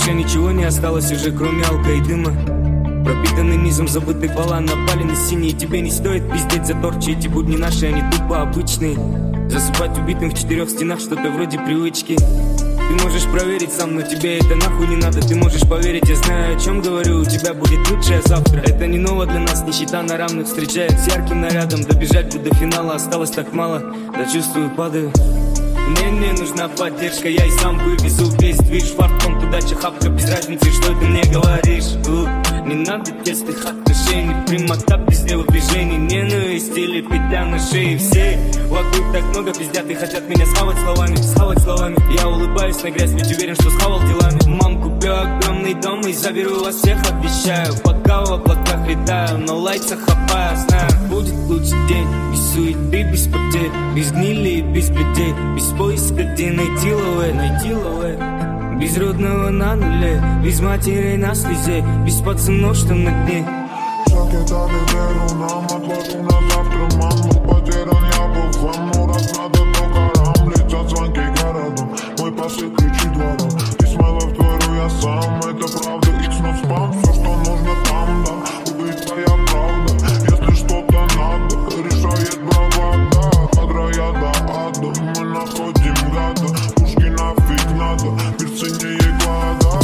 душе ничего не осталось уже, кроме алка и дыма. Пропитанный низом забытый пола напали на синие. Тебе не стоит пиздеть за торчи, эти будни наши, они тупо обычные. Засыпать убитым в 4 стенах, что-то вроде привычки. Ты можешь проверить сам, но тебе это нахуй не надо. Ты можешь поверить, я знаю, о чем говорю. У тебя будет лучшее завтра. Это не ново для нас, нищета на равных встречает с ярким нарядом. Добежать бы до финала осталось так мало. Да чувствую, падаю. Мне нужна поддержка, я и сам вывезу весь движ. Фартком, удача, хапка, без разницы, что ты мне говоришь. Не надо тесных отношений, прямота без телодвижений. Ненависть или петля на шее. Все вокруг так много пиздят и хотят меня схавать словами. Я улыбаюсь на грязь, ведь уверен, что схавал делами. Мам, куплю огромный дом и заберу вас всех, обещаю. Пока в облаках летаю, но лайца хапаю. Знаю, будет лучший день, без суеты, без потерь, без гнили и без плетей, без поиска, где найти лове. Без родного на нуле, без матерей на слезе, без пацанов, что на дне. Шаги дали веру нам, отложу на завтра, маму. Потерян я был в вам, ну раз надо, то карам. Летят звонки городом, мой посыл кричит двором. Исмайлов творю я сам, это правда, икс но спам. Все, что нужно там, да, убить твоя правда. Если что-то надо, решает бравада. От рая до ада, мы находим гада. Пушки нафиг надо, мир ценнее клада.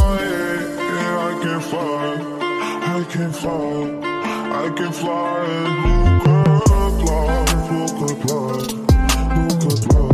I can fly, and look at life, look at life.